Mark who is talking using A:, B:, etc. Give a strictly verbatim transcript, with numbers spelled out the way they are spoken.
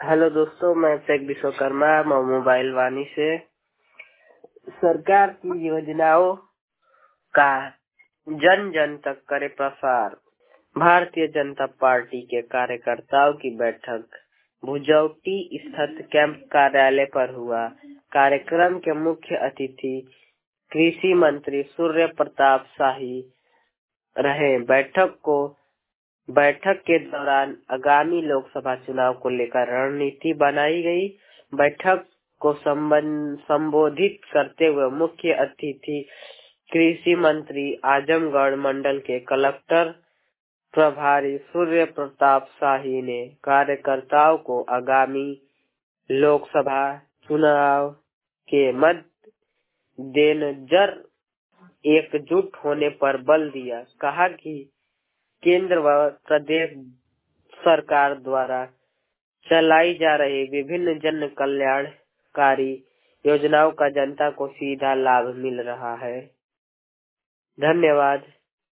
A: Hello दोस्तों, मैं Sheikh Vishwakarma mobile वाणी से। सरकार की योजनाओं का जन जन तक करे प्रसार। भारतीय जनता पार्टी के कार्यकर्ताओं की बैठक भुजौटी स्थित कैंप कार्यालय पर हुआ। कार्यक्रम के मुख्य अतिथि कृषि मंत्री सूर्य प्रताप शाही रहे। बैठक को बैठक के दौरान आगामी लोकसभा चुनाव को लेकर रणनीति बनाई गई। बैठक को संबोधित करते हुए मुख्य अतिथि कृषि मंत्री आजमगढ़ मंडल के कलेक्टर प्रभारी सूर्य प्रताप शाही ने कार्यकर्ताओं को आगामी लोकसभा चुनाव के मद्देनजर एकजुट होने पर बल दिया। कहा कि केंद्र व प्रदेश सरकार द्वारा चलाई जा रही विभिन्न जन कल्याणकारी योजनाओं का जनता को सीधा लाभ मिल रहा है। धन्यवाद।